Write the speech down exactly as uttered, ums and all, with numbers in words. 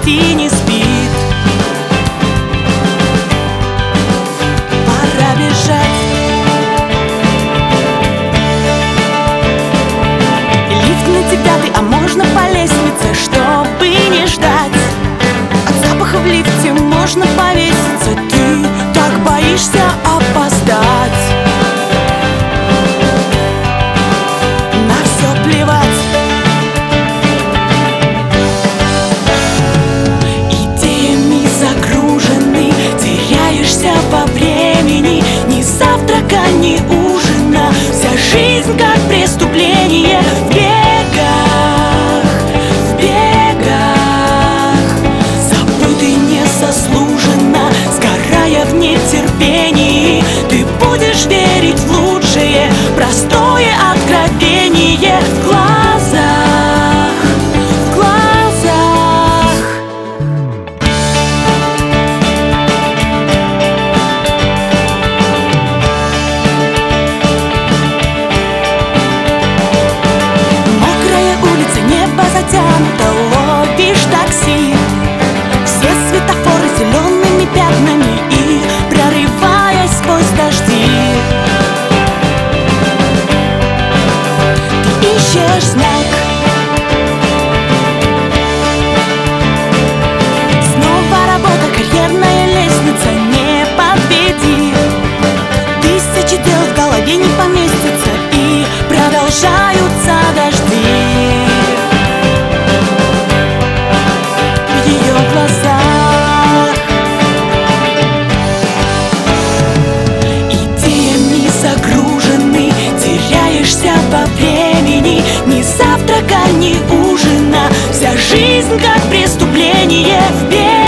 почти не спит. Пора бежать. Лифт на девятый, а можно по лестнице, чтобы не ждать. От запаха в лифте можно повеситься. Ты так боишься опоздать. На все плевать. Идеями загружены, теряешься во времени. Ни завтрака, ни ужина. Вся жизнь как преступление. В бегах, в бегах, забытый незаслуженно, сгорая в нетерпении. Ты будешь верить в лучшее, простое откровение. В глазах, в глазах. Мокрая улица, небо затянуто, ловишь такси. Все светофоры зелеными пятнами, и прорываясь сквозь дожди, ты ищешь знак. Снова работа, карьерная лестница, не подведи. Тысячи дел в голове не поместятся, и продолжаются дожди. В ее глазах идеями загружены, теряешься во времени. Ни завтрака, ни ужина. Вся жизнь как преступление. В бег